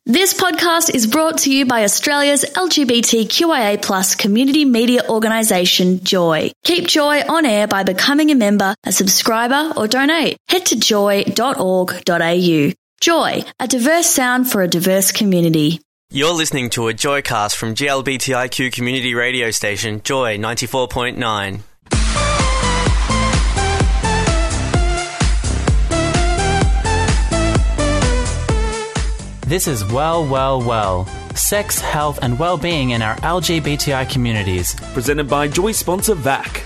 This podcast is brought to you by Australia's LGBTQIA+ community media organisation, Joy. Keep Joy on air by becoming a member, a subscriber or donate. Head to joy.org.au. Joy, a diverse sound for a diverse community. You're listening to a Joycast from GLBTIQ community radio station, Joy 94.9. This is Well. Sex, health and well-being in our LGBTI communities. Presented by Joy sponsor VAC.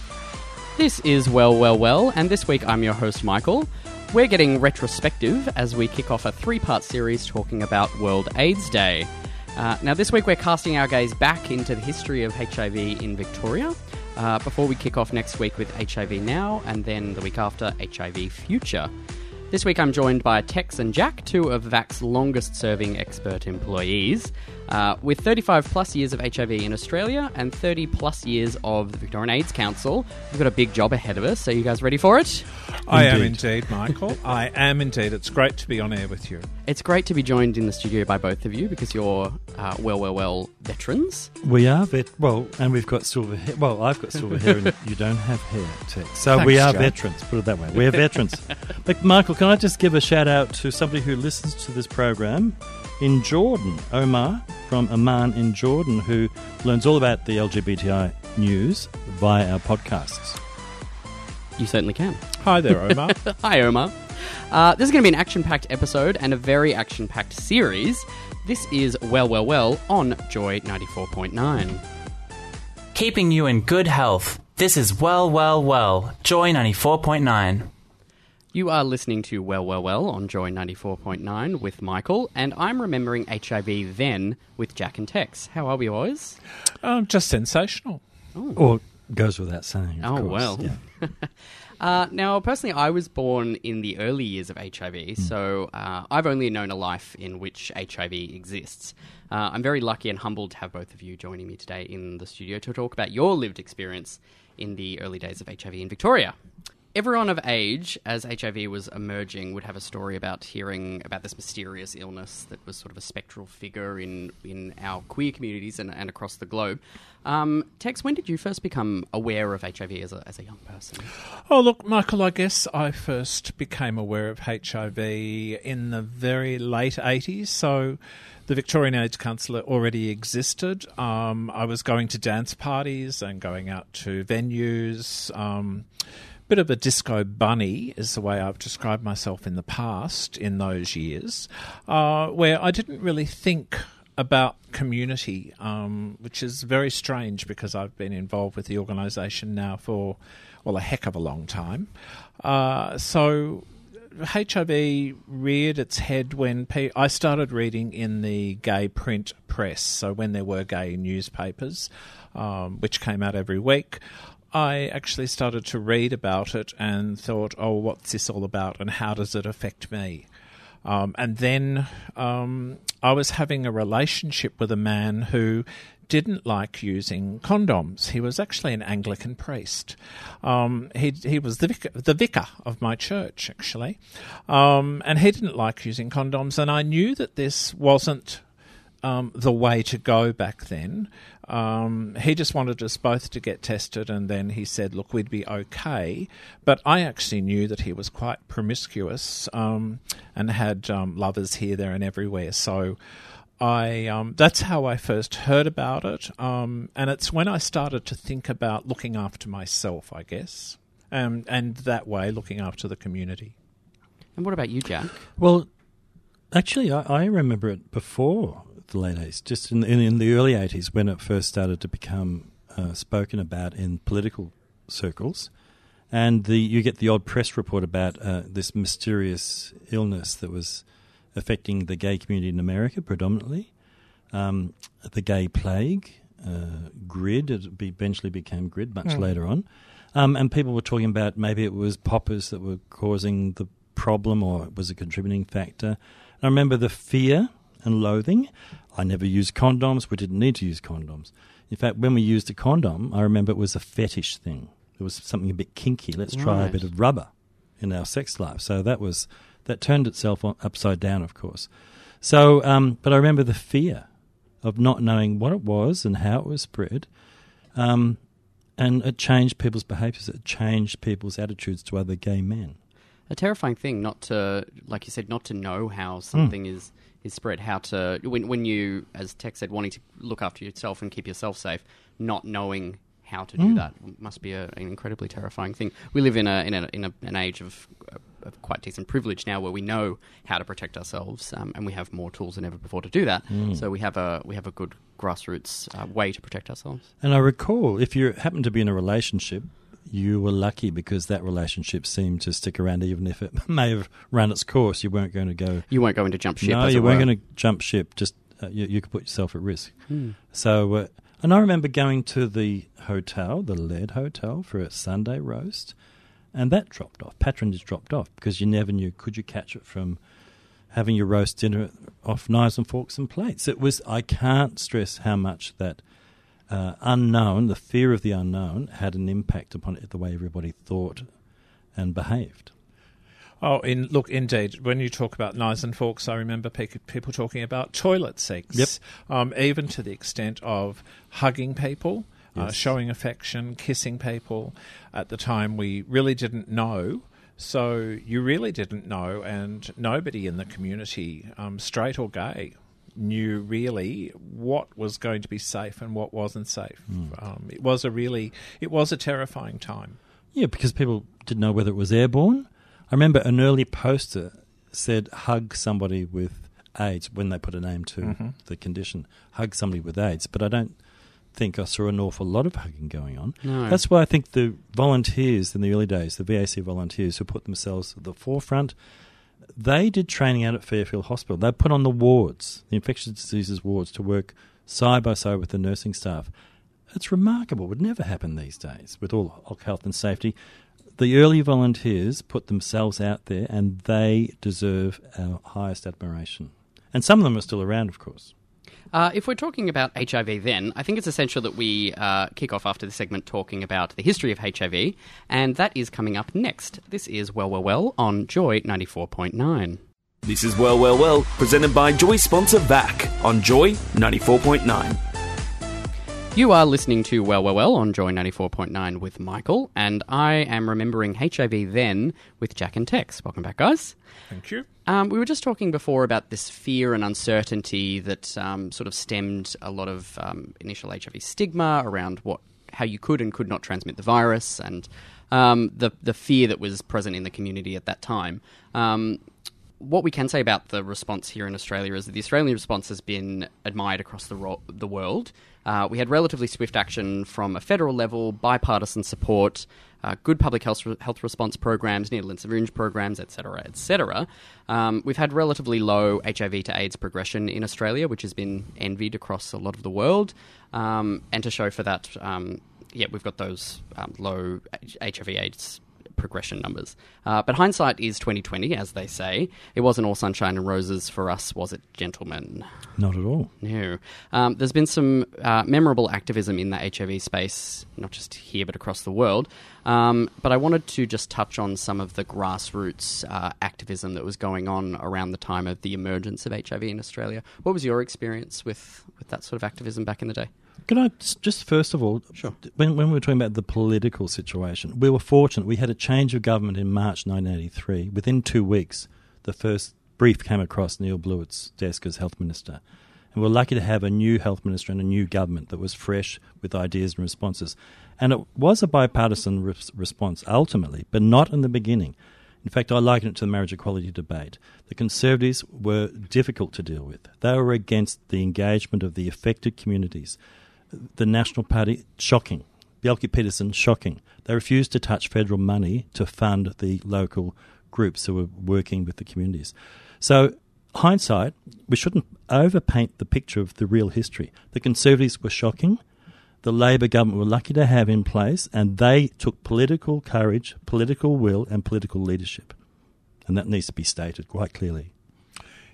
This is Well, and this week I'm your host, Michael. We're getting retrospective as we kick off a 3-part series talking about World AIDS Day. Now, this week we're casting our gaze back into the history of HIV in Victoria, before we kick off next week with HIV Now, and then the week after, HIV Future. This week I'm joined by Tex and Jack, 2 of VAC's longest-serving expert employees. With 35-plus years of HIV in Australia and 30-plus years of the Victorian AIDS Council, we've got a big job ahead of us. Are you guys ready for it? I am indeed, Michael. I am indeed. It's great to be on air with you. It's great to be joined in the studio by both of you because you're, well veterans. We are, and we've got silver hair. Well, I've got silver hair and you don't have hair, Tex. So Thanks, we are Jack. veterans, put it that way. We're veterans. But, Michael, can I just give a shout-out to somebody who listens to this program in Jordan, Omar from Amman in Jordan, who learns all about the LGBTI news via our podcasts. You certainly can. Hi there, Omar. Hi, Omar. This is going to be an action-packed episode and a very action-packed series. This is Well on Joy 94.9. Keeping you in good health. This is Well, Joy 94.9. You are listening to Well on Joy 94.9 with Michael, and I'm remembering HIV then with Jack and Tex. How are we, boys? Just sensational. Or goes without saying, of Oh, course. well. Yeah. Now, personally, I was born in the early years of HIV, so I've only known a life in which HIV exists. I'm very lucky and humbled to have both of you joining me today in the studio to talk about your lived experience in the early days of HIV in Victoria. Everyone of age, as HIV was emerging, would have a story about hearing about this mysterious illness that was sort of a spectral figure in our queer communities and across the globe. Tex, when did you first become aware of HIV as a young person? Oh, look, Michael, I guess I first became aware of HIV in the very late 80s, so the Victorian AIDS Council already existed. I was going to dance parties and going out to venues. Bit of a disco bunny is the way I've described myself in the past in those years, where I didn't really think about community, which is very strange because I've been involved with the organisation now for, a heck of a long time. So HIV reared its head when I started reading in the gay print press, so when there were gay newspapers, which came out every week. I actually started to read about it and thought, what's this all about and how does it affect me? And then I was having a relationship with a man who didn't like using condoms. He was actually an Anglican priest. He was the vicar of my church, actually. And he didn't like using condoms. And I knew that this wasn't the way to go back then. He just wanted us both to get tested, and then he said, look, we'd be okay. But I actually knew that he was quite promiscuous and had lovers here, there and everywhere. So that's how I first heard about it. And it's when I started to think about looking after myself, I guess, and that way looking after the community. And what about you, Jack? Well, actually, I remember it before the late 80s, just in the early 80s when it first started to become spoken about in political circles. And you get the odd press report about this mysterious illness that was affecting the gay community in America predominantly, the gay plague, GRID, it eventually became GRID much later on. And people were talking about maybe it was poppers that were causing the problem or it was a contributing factor. And I remember the fear and loathing. I never used condoms. We didn't need to use condoms. In fact, when we used a condom, I remember it was a fetish thing. It was something a bit kinky. Let's try a bit of rubber in our sex life. So that turned itself upside down, of course. So, but I remember the fear of not knowing what it was and how it was spread, and it changed people's behaviours. It changed people's attitudes to other gay men. A terrifying thing, not to, like you said, not to know how something is spread. How to when you, as Tex said, wanting to look after yourself and keep yourself safe, not knowing how to do that must be an incredibly terrifying thing. We live in an age of quite decent privilege now, where we know how to protect ourselves, and we have more tools than ever before to do that. So we have a good grassroots way to protect ourselves. And I recall, if you happen to be in a relationship, you were lucky because that relationship seemed to stick around, even if it may have run its course. You weren't going to go. You weren't going to jump ship. No, you weren't going to jump ship. Just you could put yourself at risk. So. And I remember going to the hotel, the Lead Hotel, for a Sunday roast, and that dropped off. Patronage dropped off because you never knew, could you catch it from having your roast dinner off knives and forks and plates. It was, I can't stress how much that unknown, the fear of the unknown, had an impact upon it, the way everybody thought and behaved. Oh, indeed. When you talk about knives and forks, I remember people talking about toilet sex. Yep. Even to the extent of hugging people, Yes. showing affection, kissing people. At the time, we really didn't know. So you really didn't know, and nobody in the community, straight or gay, knew really what was going to be safe and what wasn't safe. It was a terrifying time. Yeah, because people didn't know whether it was airborne. I remember an early poster said, hug somebody with AIDS, when they put a name to the condition. Hug somebody with AIDS. But I don't think I saw an awful lot of hugging going on. No. That's why I think the volunteers in the early days, the VAC volunteers who put themselves at the forefront, they did training out at Fairfield Hospital. They put on the wards, the infectious diseases wards, to work side by side with the nursing staff. It's remarkable. It would never happen these days with all health and safety. The early volunteers put themselves out there, and they deserve our highest admiration. And some of them are still around, of course. If we're talking about HIV then, I think it's essential that we kick off after the segment talking about the history of HIV, and that is coming up next. This is Well, Well, Well on Joy 94.9. This is Well, Well, Well, presented by Joy sponsor VAC on Joy 94.9. You are listening to Well, Well, Well on Joy 94.9 with Michael, and I am remembering HIV then with Jack and Tex. Welcome back, guys. Thank you. We were just talking before about this fear and uncertainty that sort of stemmed a lot of initial HIV stigma around how you could and could not transmit the virus, and the fear that was present in the community at that time. What we can say about the response here in Australia is that the Australian response has been admired across the world. We had relatively swift action from a federal level, bipartisan support, good public health response programs, needle and syringe programs, etc., etc. We've had relatively low HIV to AIDS progression in Australia, which has been envied across a lot of the world. And to show for that, we've got those low HIV/AIDS progression numbers. But hindsight is 20/20, as they say. It wasn't all sunshine and roses for us, was it, gentlemen? Not at all. No. There's been some memorable activism in the HIV space, not just here but across the world. But I wanted to just touch on some of the grassroots activism that was going on around the time of the emergence of HIV in Australia. What was your experience with that sort of activism back in the day? Can I just first of all, Sure. when we were talking about the political situation, we were fortunate. We had a change of government in March 1983. Within 2 weeks, the first brief came across Neil Blewett's desk as health minister. And we're lucky to have a new health minister and a new government that was fresh with ideas and responses. And it was a bipartisan response ultimately, but not in the beginning. In fact, I liken it to the marriage equality debate. The Conservatives were difficult to deal with. They were against the engagement of the affected communities. The National Party, shocking. Bjelke-Petersen, shocking. They refused to touch federal money to fund the local groups who were working with the communities. So, hindsight, we shouldn't overpaint the picture of the real history. The Conservatives were shocking. The Labor government were lucky to have in place, and they took political courage, political will, and political leadership. And that needs to be stated quite clearly.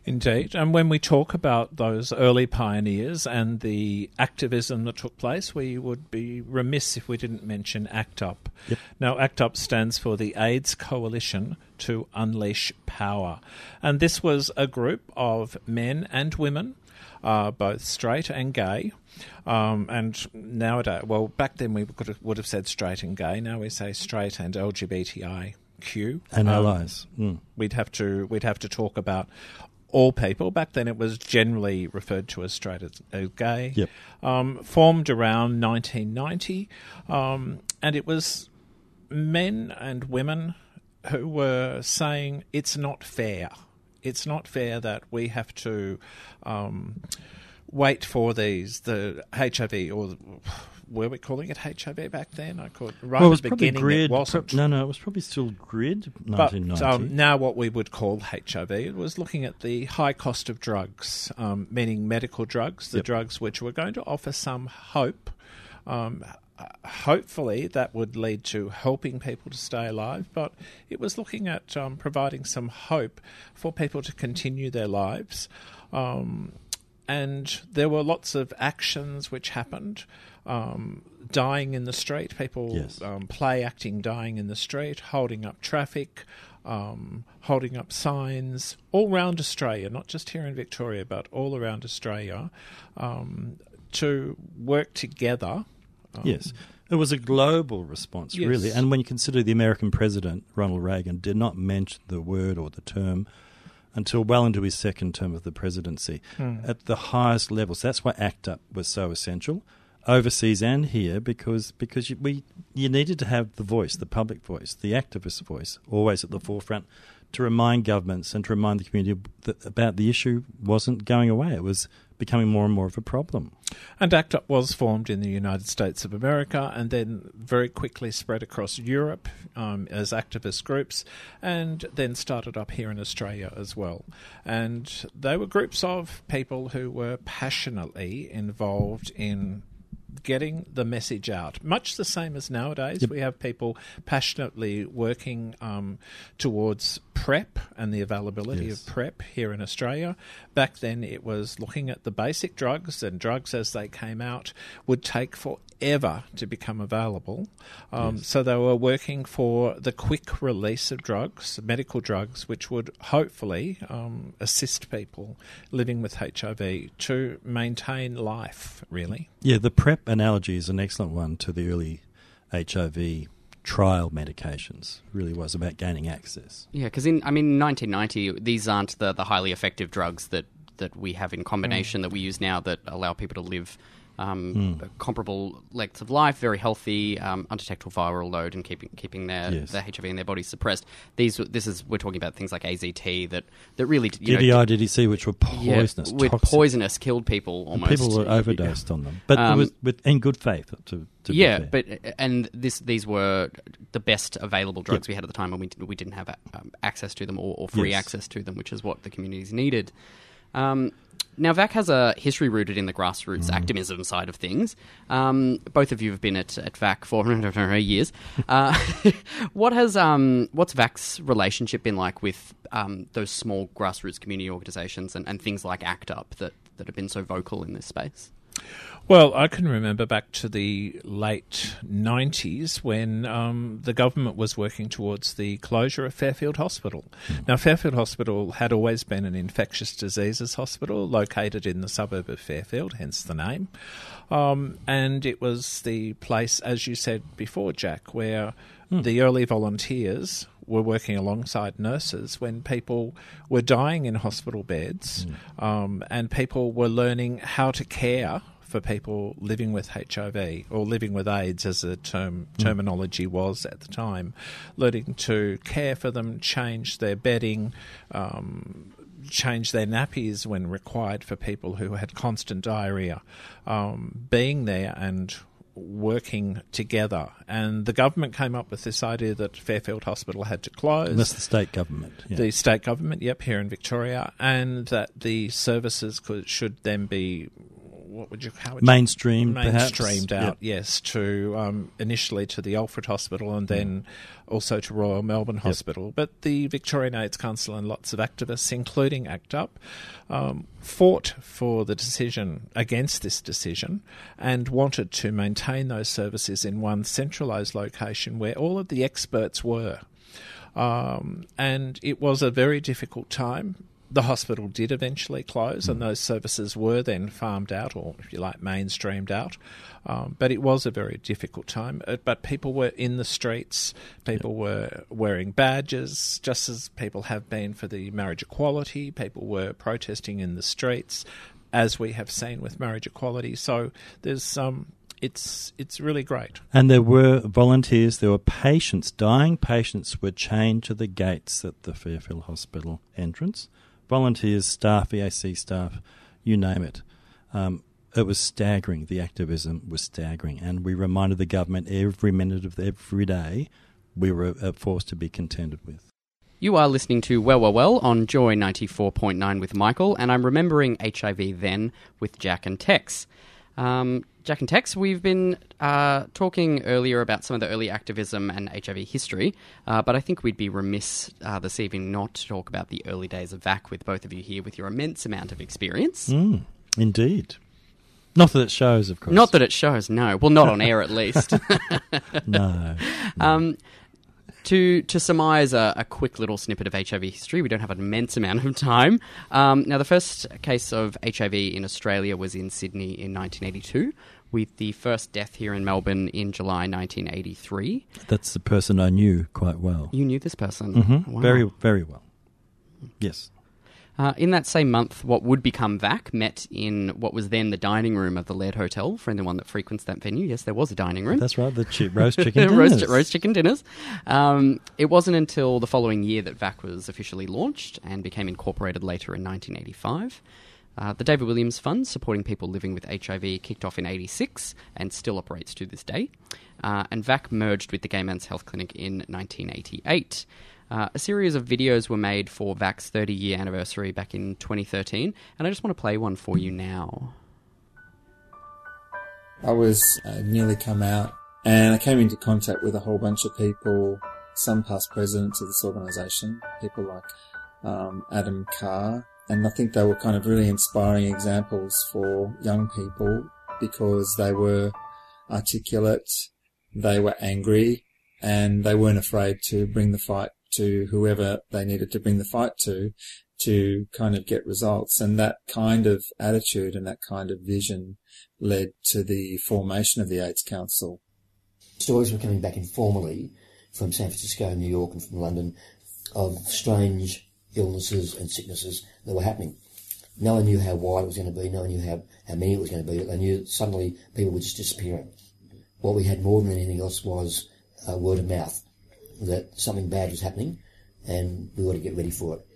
Indeed. And when we talk about those early pioneers and the activism that took place, we would be remiss if we didn't mention ACT UP. Yep. Now, ACT UP stands for the AIDS Coalition to Unleash Power. And this was a group of men and women, both straight and gay. And nowadays, well, back then we would have said straight and gay. Now we say straight and LGBTIQ. And allies. We'd have to talk about all people. Back then it was generally referred to as straight as gay. Yep. Formed around 1990, and it was men and women who were saying it's not fair. It's not fair that we have to wait for the HIV, or were we calling it HIV back then? I called right Well, it was at the probably beginning. GRID. It wasn't. No, it was probably still GRID. But 1990. now what we would call HIV, it was looking at the high cost of drugs, meaning medical drugs, the drugs which were going to offer some hope. Hopefully that would lead to helping people to stay alive, but it was looking at providing some hope for people to continue their lives. And there were lots of actions which happened. Dying in the street, people Yes. play acting dying in the street, holding up traffic, holding up signs all around Australia, not just here in Victoria, but all around Australia, to work together. Yes. It was a global response, Yes. really. And when you consider the American president, Ronald Reagan, did not mention the word or the term until well into his second term of the presidency at the highest levels. That's why ACT UP was so essential, overseas and here, because you needed to have the voice, the public voice, the activist voice, always at the forefront, to remind governments and to remind the community about the issue wasn't going away. It was becoming more and more of a problem. And ACT UP was formed in the United States of America and then very quickly spread across Europe as activist groups, and then started up here in Australia as well. And they were groups of people who were passionately involved in getting the message out, much the same as nowadays. Yep. We have people passionately working towards PrEP and the availability Yes. of PrEP here in Australia. Back then it was looking at the basic drugs, and drugs as they came out would take forever to become available. So they were working for the quick release of drugs, medical drugs, which would hopefully assist people living with HIV to maintain life, really. Yeah, the PrEP analogy is an excellent one to the early HIV trial medications. It really was about gaining access. Yeah, because in 1990, these aren't the highly effective drugs that we have in combination that we use now that allow people to live comparable lengths of life, very healthy, undetectable viral load, and keeping their HIV in their bodies suppressed. We're talking about things like AZT that really DDI, DDC, which were poisonous, toxic. Poisonous, killed people almost. And people were overdosed on them, but it was in good faith. To be fair. These were the best available drugs we had at the time, and we didn't have access to them or free access to them, which is what the communities needed. Now, VAC has a history rooted in the grassroots activism side of things. Both of you have been at VAC for years. What's VAC's relationship been like with those small grassroots community organisations and things like ACT UP that have been so vocal in this space? Well, I can remember back to the late 90s when the government was working towards the closure of Fairfield Hospital. Now, Fairfield Hospital had always been an infectious diseases hospital located in the suburb of Fairfield, hence the name. And it was the place, as you said before, Jack, where the early volunteers were working alongside nurses when people were dying in hospital beds, and people were learning how to care for people living with HIV or living with AIDS, as the terminology was at the time, learning to care for them, change their bedding, change their nappies when required for people who had constant diarrhoea, being there and working together. And the government came up with this idea that Fairfield Hospital had to close. And that's the state government. Yeah. The state government, here in Victoria, and that the services should then be mainstreamed, perhaps? Mainstreamed out, yes, to initially to the Alfred Hospital and then also to Royal Melbourne Hospital. But the Victorian AIDS Council and lots of activists, including ACT UP, fought for the decision, against this decision, and wanted to maintain those services in one centralised location where all of the experts were. And it was a very difficult time. The hospital did eventually close and those services were then farmed out, or if you like, mainstreamed out. But it was a very difficult time. But people were in the streets, people were wearing badges, just as people have been for the marriage equality. People were protesting in the streets, as we have seen with marriage equality. So there's it's really great. And there were volunteers, there were patients, dying patients were chained to the gates at the Fairfield Hospital entrance. Volunteers, staff, EAC staff, you name it. It was staggering. The activism was staggering. And we reminded the government every minute of every day we were forced to be contended with. You are listening to Well on Joy 94.9 with Michael, and I'm remembering HIV then with Jack and Tex. Jack and Tex, we've been talking earlier about some of the early activism and HIV history, but I think we'd be remiss this evening not to talk about the early days of VAC with both of you here with your immense amount of experience. Indeed. Not that it shows, of course. Not that it shows, no. Well, not on air at least. No. To surmise a quick little snippet of HIV history, we don't have an immense amount of time. Now, the first case of HIV in Australia was in Sydney in 1982, with the first death here in Melbourne in July 1983. That's the person I knew quite well. You knew this person? Mm-hmm. Wow. Very, very well. Yes. In that same month, what would become VAC met in what was then the dining room of the Laird Hotel, for anyone that frequents that venue. Yes, there was a dining room. That's right, the roast chicken dinners. roast chicken dinners. It wasn't until the following year that VAC was officially launched and became incorporated later in 1985. The David Williams Fund, supporting people living with HIV, kicked off in 86 and still operates to this day. And VAC merged with the Gay Men's Health Clinic in 1988. A series of videos were made for VAC's 30-year anniversary back in 2013, and I just want to play one for you now. I was newly come out, and I came into contact with a whole bunch of people, some past presidents of this organisation, people like Adam Carr, and I think they were kind of really inspiring examples for young people because they were articulate, they were angry, and they weren't afraid to bring the fight to whoever they needed to bring the fight to kind of get results. And that kind of attitude and that kind of vision led to the formation of the AIDS Council. Stories were coming back informally from San Francisco, New York and from London of strange illnesses and sicknesses that were happening. No one knew how wide it was going to be, no one knew how many it was going to be, but they knew that suddenly people were just disappearing. What we had more than anything else was word of mouth, that something bad was happening and we ought to get ready for it.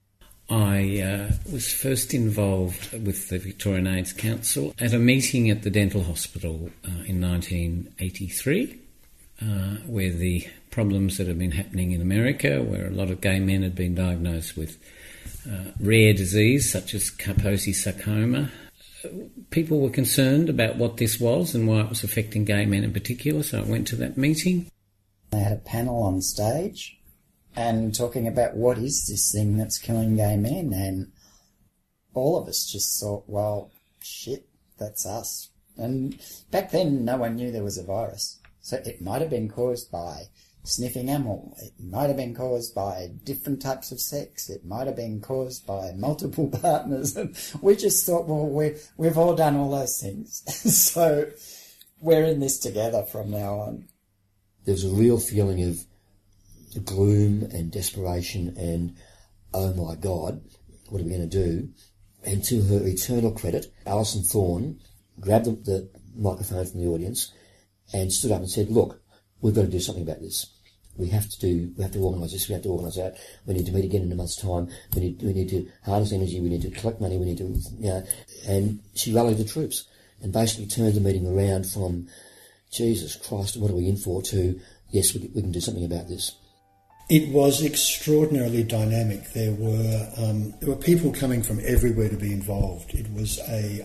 I was first involved with the Victorian AIDS Council at a meeting at the Dental Hospital in 1983, where the problems that had been happening in America, where a lot of gay men had been diagnosed with rare disease such as Kaposi sarcoma. People were concerned about what this was and why it was affecting gay men in particular, so I went to that meeting. They had a panel on stage and talking about what is this thing that's killing gay men, and all of us just thought, well, shit, that's us. And back then no one knew there was a virus, so it might have been caused by sniffing animal, it might have been caused by different types of sex, it might have been caused by multiple partners, and we just thought, well, we've all done all those things, so we're in this together from now on. There was a real feeling of gloom and desperation and, oh my God, what are we going to do? And to her eternal credit, Alison Thorne grabbed the microphone from the audience and stood up and said, look, we've got to do something about this. We have to organise this, we have to organise that. We need to meet again in a month's time. We need to harness energy, we need to collect money, we need to, and she rallied the troops and basically turned the meeting around from, Jesus Christ, what are we in for, to, yes, we can do something about this. It was extraordinarily dynamic. There were people coming from everywhere to be involved. It was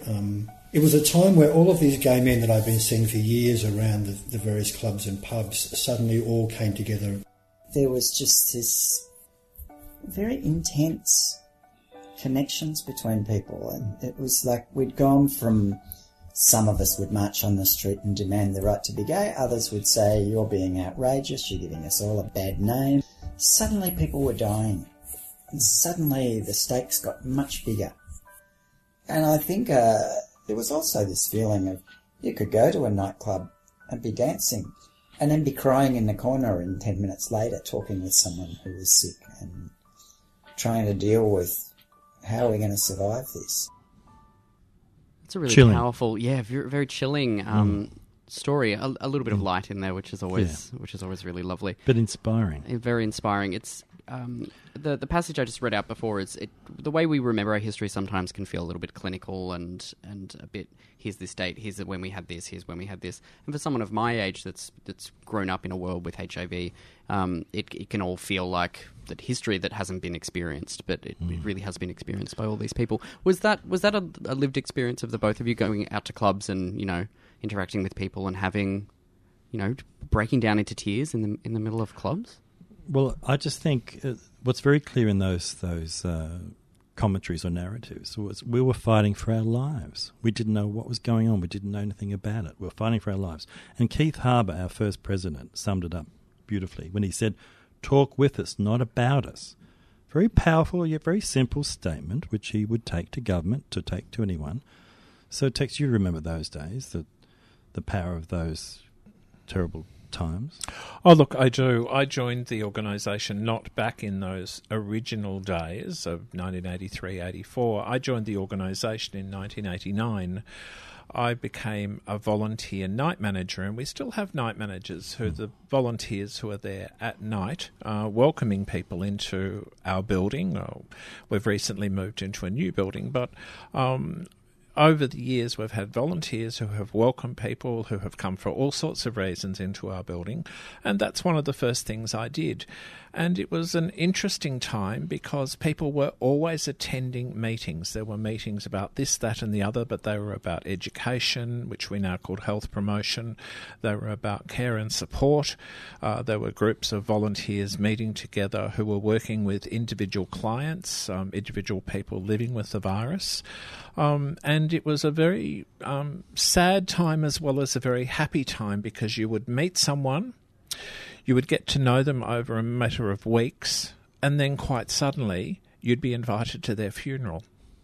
a time where all of these gay men that I've been seeing for years around the various clubs and pubs suddenly all came together. There was just this very intense connections between people, and it was like we'd gone from, some of us would march on the street and demand the right to be gay, others would say, you're being outrageous, you're giving us all a bad name. Suddenly people were dying, and suddenly the stakes got much bigger. And I think there was also this feeling of you could go to a nightclub and be dancing and then be crying in the corner and 10 minutes later talking with someone who was sick and trying to deal with how are we going to survive this. It's a really powerful, very, very chilling story. A little bit of light in there, which is always really lovely. But inspiring. Very inspiring. It's the passage I just read out before. The way we remember our history sometimes can feel a little bit clinical and a bit. Here's this date. Here's when we had this. Here's when we had this. And for someone of my age that's grown up in a world with HIV, it can all feel like that history that hasn't been experienced, but it really has been experienced by all these people. Was that a lived experience of the both of you going out to clubs and interacting with people and having breaking down into tears in the middle of clubs? Well, I just think what's very clear in those commentaries or narratives was we were fighting for our lives. We didn't know what was going on. We didn't know anything about it. We were fighting for our lives. And Keith Harbour, our first president, summed it up beautifully when he said, talk with us, not about us. Very powerful yet very simple statement, which he would take to government, to take to anyone. So, Tex, you remember those days, the power of those terrible times? Oh, look, I do. I joined the organisation not back in those original days of 1983-84. I joined the organisation in 1989. I became a volunteer night manager, and we still have night managers who are the volunteers who are there at night welcoming people into our building. We've recently moved into a new building, but over the years, we've had volunteers who have welcomed people who have come for all sorts of reasons into our building, and that's one of the first things I did. And it was an interesting time because people were always attending meetings. There were meetings about this, that and the other, but they were about education, which we now call health promotion. They were about care and support. There were groups of volunteers meeting together who were working with individual clients, individual people living with the virus. And it was a very sad time as well as a very happy time because you would meet someone, you would get to know them over a matter of weeks, and then quite suddenly you'd be invited to their funeral.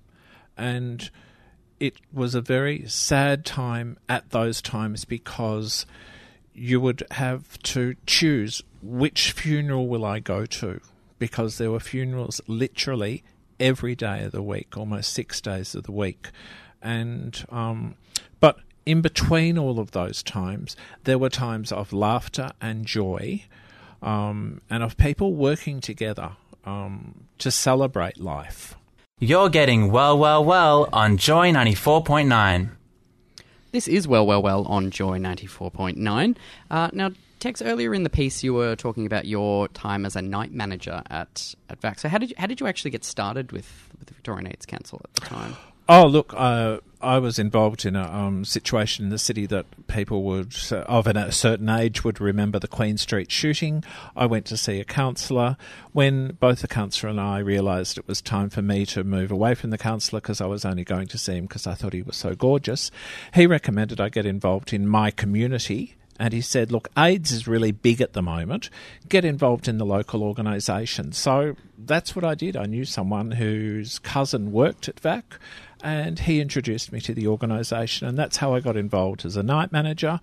And it was a very sad time at those times because you would have to choose which funeral will I go to, because there were funerals literally every day of the week, almost 6 days of the week. And but in between all of those times, there were times of laughter and joy, and of people working together to celebrate life. You're getting Well, Well, Well on Joy 94.9. This is Well, Well, Well on Joy 94.9. Now, Tex, earlier in the piece you were talking about your time as a night manager at VAC. So how did you actually get started with the Victorian AIDS Council at the time? Oh, look, I was involved in a situation in the city that people would, of a certain age, would remember the Queen Street shooting. I went to see a counsellor. When both the counsellor and I realised it was time for me to move away from the counsellor because I was only going to see him because I thought he was so gorgeous, he recommended I get involved in my community. And he said, look, AIDS is really big at the moment. Get involved in the local organisation. So that's what I did. I knew someone whose cousin worked at VAC, and he introduced me to the organisation, and that's how I got involved as a night manager.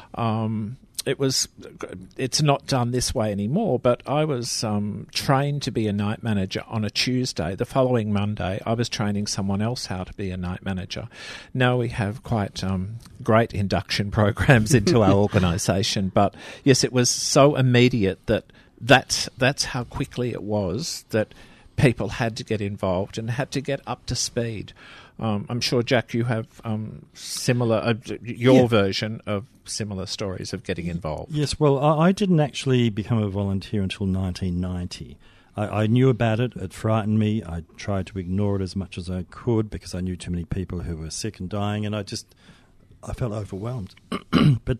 It's not done this way anymore, but I was trained to be a night manager on a Tuesday. The following Monday, I was training someone else how to be a night manager. Now we have quite great induction programs into our organisation, but yes, it was so immediate that's how quickly it was that people had to get involved and had to get up to speed. I'm sure, Jack, you have similar version of similar stories of getting involved. Yes, well, I didn't actually become a volunteer until 1990. I knew about it. It frightened me. I tried to ignore it as much as I could because I knew too many people who were sick and dying, and I felt overwhelmed. But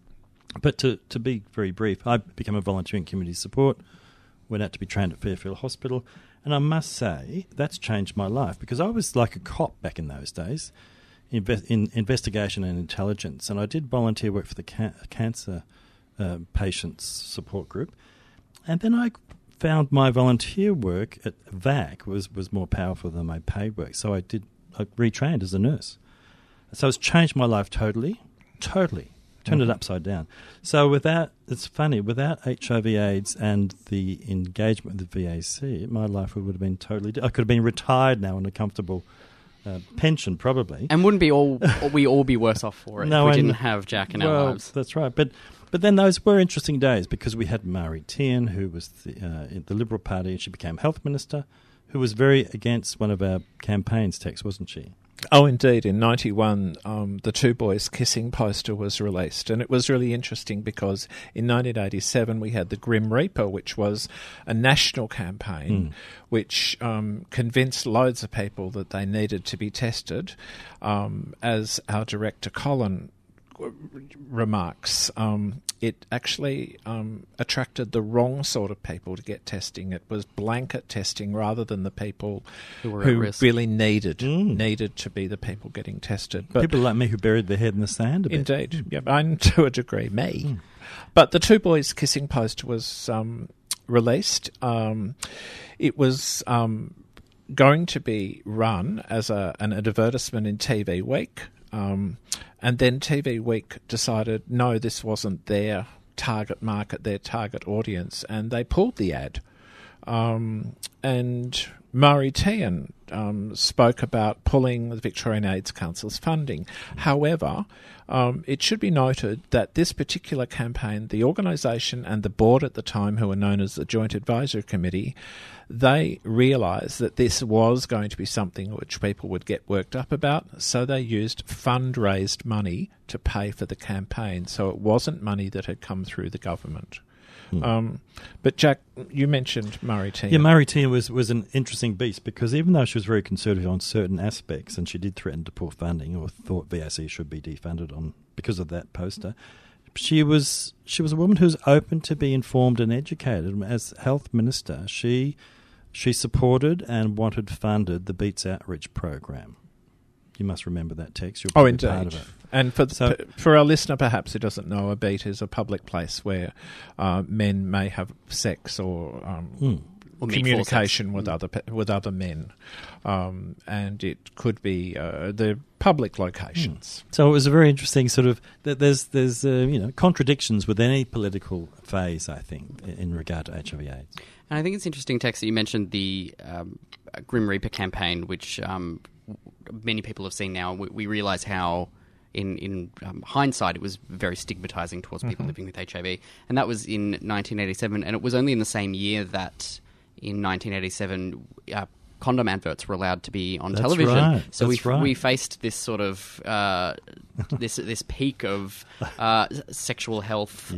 to be very brief, I became a volunteer in community support, went out to be trained at Fairfield Hospital, and I must say that's changed my life because I was like a cop back in those days, in investigation and intelligence, and I did volunteer work for the cancer patients support group, and then I found my volunteer work at VAC was more powerful than my paid work. So I retrained as a nurse. So it's changed my life totally. Turned it upside down. So it's funny, without HIV/AIDS and the engagement with the VAC, my life would have been I could have been retired now on a comfortable pension, probably. And wouldn't we all be worse off for it if we didn't have Jack in our lives? That's right. But then those were interesting days because we had Marie Tian, who was in the Liberal Party, and she became Health Minister, who was very against one of our campaigns, Tex, wasn't she? Oh, indeed. In 91, the Two Boys Kissing poster was released. And it was really interesting because in 1987 we had the Grim Reaper, which was a national campaign which convinced loads of people that they needed to be tested. As our director Colin remarks, it actually attracted the wrong sort of people to get testing. It was blanket testing rather than the people who really needed to be the people getting tested. But people like me who buried their head in the sand a bit. Indeed. Yeah, and to a degree, me. But the Two Boys Kissing poster was released. It was going to be run as an advertisement in TV Week. And then TV Week decided, no, this wasn't their target market, their target audience, and they pulled the ad. And Marie Tian spoke about pulling the Victorian AIDS Council's funding. However, it should be noted that this particular campaign, the organisation and the board at the time, who were known as the Joint Advisory Committee, they realised that this was going to be something which people would get worked up about, so they used fundraised money to pay for the campaign. So it wasn't money that had come through the government. But Jack, you mentioned Marie Tian. Yeah, Marie Tian was an interesting beast because even though she was very conservative on certain aspects and she did threaten to pull funding or thought VAC should be defunded because of that poster, she was a woman who was open to be informed and educated. As health minister, she supported and wanted funded the Beats Outreach program. You must remember that, Tex. You're probably part of it. And for our listener, perhaps who doesn't know, a beat is a public place where men may have sex or communication with other men, and it could be the public locations. So it was a very interesting sort of. There's contradictions with any political phase, I think, in regard to HIV/AIDS. And I think it's interesting, Tex, that you mentioned the Grim Reaper campaign, which many people have seen now. We realise how, in hindsight, it was very stigmatising towards people living with HIV. And that was in 1987. And it was only in the same year that, in 1987, condom adverts were allowed to be on television. Right. So we faced this sort of this peak of sexual health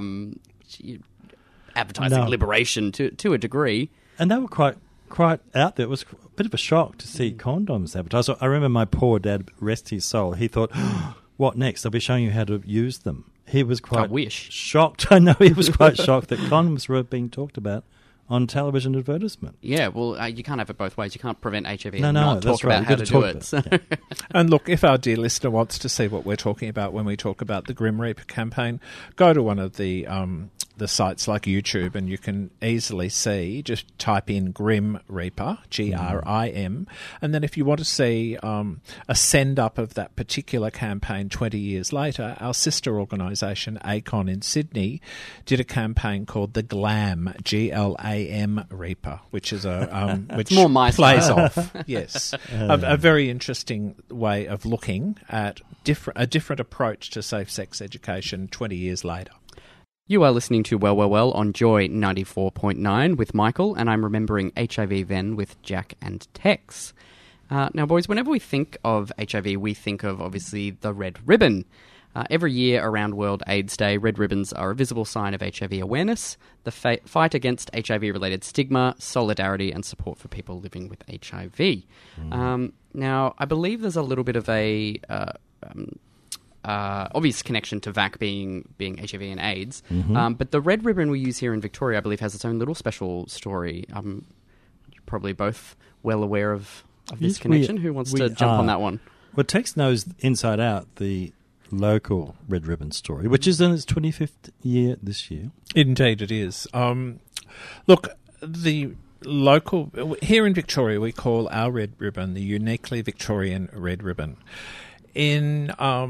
advertising liberation to a degree. And they were quite out there. It was a bit of a shock to see condoms advertised. I remember my poor dad, rest his soul, he thought, what next? I'll be showing you how to use them. He was quite shocked. I know, he was quite shocked that condoms were being talked about on television advertisement. Yeah, well, you can't have it both ways. You can't prevent HIV and not talk about how to do it. So. Yeah. And look, if our dear listener wants to see what we're talking about when we talk about the Grim Reaper campaign, go to one of the sites like YouTube, and you can easily see, just type in Grim Reaper, GRIM, and then if you want to see a send-up of that particular campaign 20 years later, our sister organisation, ACON in Sydney, did a campaign called the GLAM, GLAM Reaper, which is which more my plays style. off. Yes. A very interesting way of looking at a different approach to safe sex education 20 years later. You are listening to Well, Well, Well on Joy 94.9 with Michael, and I'm remembering HIV then with Jack and Tex. Now, boys, whenever we think of HIV, we think of, obviously, the red ribbon. Every year around World AIDS Day, red ribbons are a visible sign of HIV awareness, the fight against HIV-related stigma, solidarity and support for people living with HIV. Now, I believe there's a little bit of a obvious connection to VAC being HIV and AIDS, but the red ribbon we use here in Victoria, I believe, has its own little special story. You're probably both well aware of this connection. Who wants to jump on that one? Well, Tex knows inside out the local red ribbon story, which is in its 25th year this year. Indeed it is. Look, the local... Here in Victoria, we call our red ribbon the Uniquely Victorian Red Ribbon. In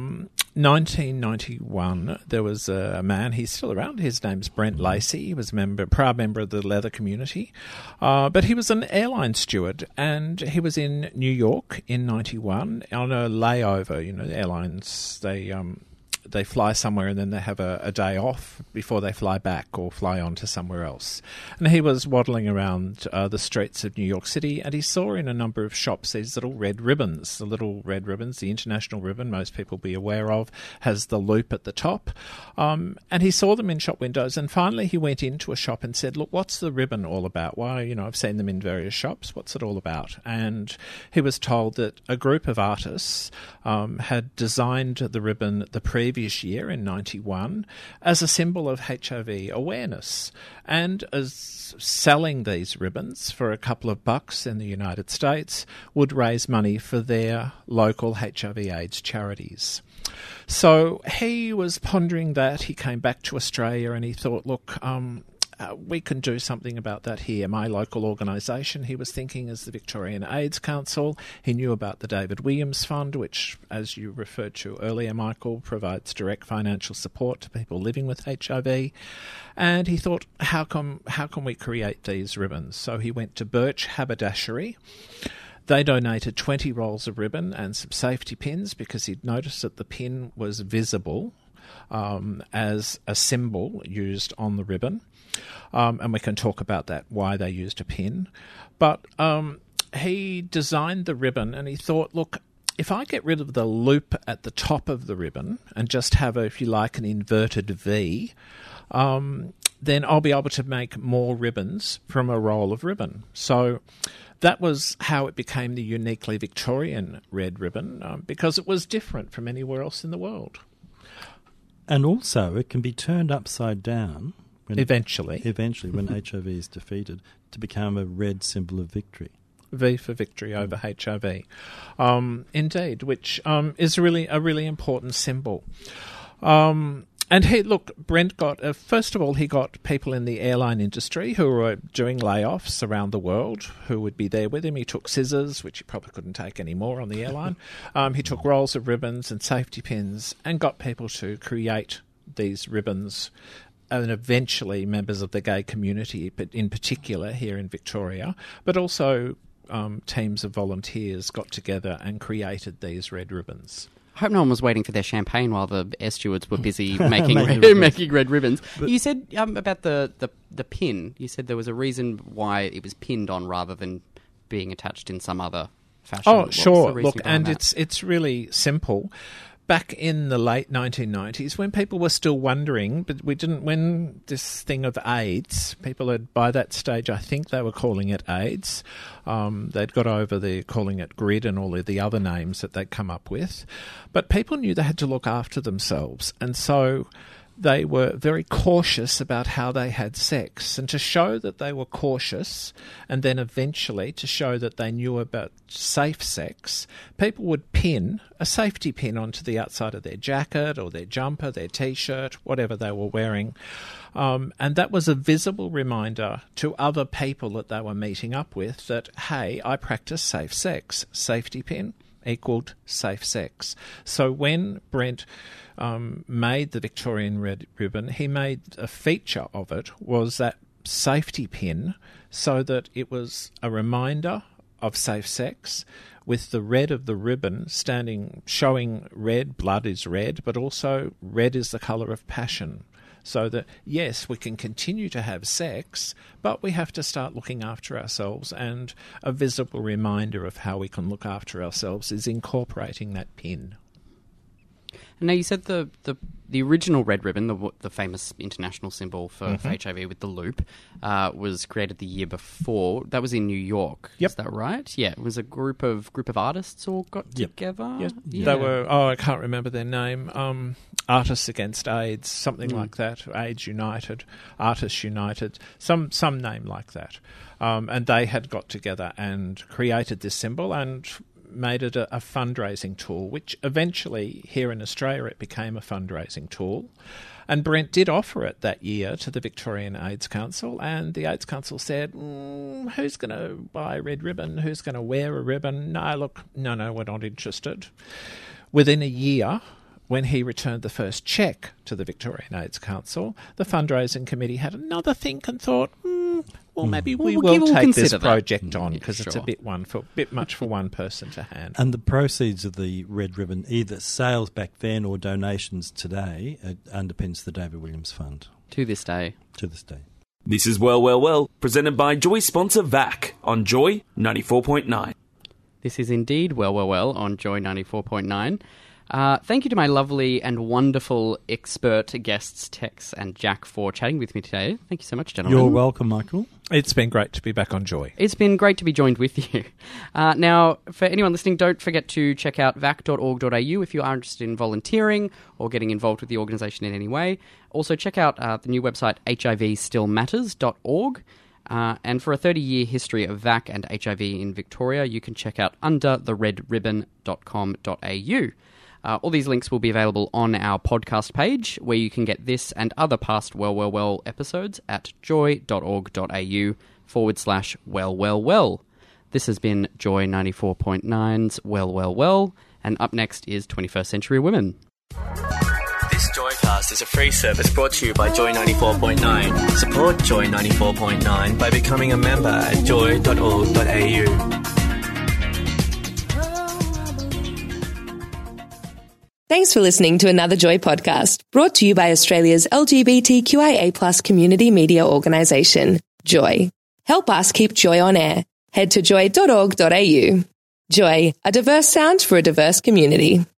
1991, there was a man, he's still around, his name's Brent Lacey. He was a proud member of the leather community, but he was an airline steward, and he was in New York in 91 on a layover. You know, the airlines, they fly somewhere and then they have a day off before they fly back or fly on to somewhere else. And he was waddling around the streets of New York City, and he saw in a number of shops these little red ribbons. The little red ribbons, the international ribbon, most people be aware of, has the loop at the top. And he saw them in shop windows, and finally he went into a shop and said, look, what's the ribbon all about? Why, I've seen them in various shops. What's it all about? And he was told that a group of artists had designed the ribbon the previous year in 91 as a symbol of HIV awareness, and as selling these ribbons for a couple of bucks in the United States would raise money for their local HIV/AIDS charities. So he was pondering that. He came back to Australia and he thought, look, we can do something about that here. My local organisation, he was thinking, is the Victorian AIDS Council. He knew about the David Williams Fund, which, as you referred to earlier, Michael, provides direct financial support to people living with HIV. And he thought, how can we create these ribbons? So he went to Birch Haberdashery. They donated 20 rolls of ribbon and some safety pins because he'd noticed that the pin was visible as a symbol used on the ribbon. And we can talk about that, why they used a pin. But he designed the ribbon and he thought, look, if I get rid of the loop at the top of the ribbon and just have, if you like, an inverted V, then I'll be able to make more ribbons from a roll of ribbon. So that was how it became the Uniquely Victorian Red Ribbon, because it was different from anywhere else in the world. And also, it can be turned upside down eventually when HIV is defeated, to become a red symbol of victory. V for victory over HIV. Indeed, which is really a really important symbol. And Brent got, first of all, he got people in the airline industry who were doing layoffs around the world who would be there with him. He took scissors, which he probably couldn't take anymore on the airline. He took rolls of ribbons and safety pins and got people to create these ribbons. And eventually members of the gay community, but in particular here in Victoria, but also teams of volunteers got together and created these red ribbons. I hope no one was waiting for their champagne while the air stewards were busy making red ribbons. But you said about the pin. You said there was a reason why it was pinned on rather than being attached in some other fashion. Oh, sure. Look, and it's really simple. Back in the late 1990s, when people were still wondering, but when this thing of AIDS, people had, by that stage, I think they were calling it AIDS. They'd got over calling it GRID and all of the other names that they'd come up with. But people knew they had to look after themselves. And so they were very cautious about how they had sex. And to show that they were cautious, and then eventually to show that they knew about safe sex, people would pin a safety pin onto the outside of their jacket or their jumper, their T-shirt, whatever they were wearing. And that was a visible reminder to other people that they were meeting up with that, hey, I practice safe sex. Safety pin equaled safe sex. So when Brent made the Victorian Red Ribbon, he made a feature of it was that safety pin, so that it was a reminder of safe sex, with the red of the ribbon showing red, blood is red, but also red is the colour of passion. so that, yes, we can continue to have sex, but we have to start looking after ourselves, and a visible reminder of how we can look after ourselves is incorporating that pin. Now, you said the original red ribbon, the famous international symbol for HIV with the loop, was created the year before. That was in New York. Yep. Is that right? Yeah, it was a group of artists all got together. Yes. Yeah. They were, I can't remember their name. Artists Against AIDS, something like that. AIDS United, Artists United, some name like that. And they had got together and created this symbol and made it a fundraising tool, which eventually here in Australia it became a fundraising tool. And Brent did offer it that year to the Victorian AIDS Council, and the AIDS Council said, who's going to buy a red ribbon? Who's going to wear a ribbon? No, we're not interested. Within a year, when he returned the first cheque to the Victorian AIDS Council, the fundraising committee had another think and thought, maybe we will take this project on, because it's a bit much for one person to handle. And the proceeds of the red ribbon, either sales back then or donations today, underpins the David Williams Fund. To this day. This is Well, Well, Well, presented by Joy sponsor VAC on Joy 94.9. This is indeed Well, Well, Well on Joy 94.9. Thank you to my lovely and wonderful expert guests, Tex and Jack, for chatting with me today. Thank you so much, gentlemen. You're welcome, Michael. It's been great to be back on Joy. It's been great to be joined with you. Now, for anyone listening, don't forget to check out vac.org.au if you are interested in volunteering or getting involved with the organisation in any way. Also, check out the new website, hivstillmatters.org. And for a 30-year history of VAC and HIV in Victoria, you can check out undertheredribbon.com.au. All these links will be available on our podcast page, where you can get this and other past Well, Well, Well episodes at joy.org.au/well. This has been Joy 94.9's Well, Well, Well, and up next is 21st Century Women. This Joycast is a free service brought to you by Joy 94.9. Support Joy 94.9 by becoming a member at joy.org.au. Thanks for listening to another Joy podcast, brought to you by Australia's LGBTQIA+ community media organisation, Joy. Help us keep Joy on air. Head to joy.org.au. Joy, a diverse sound for a diverse community.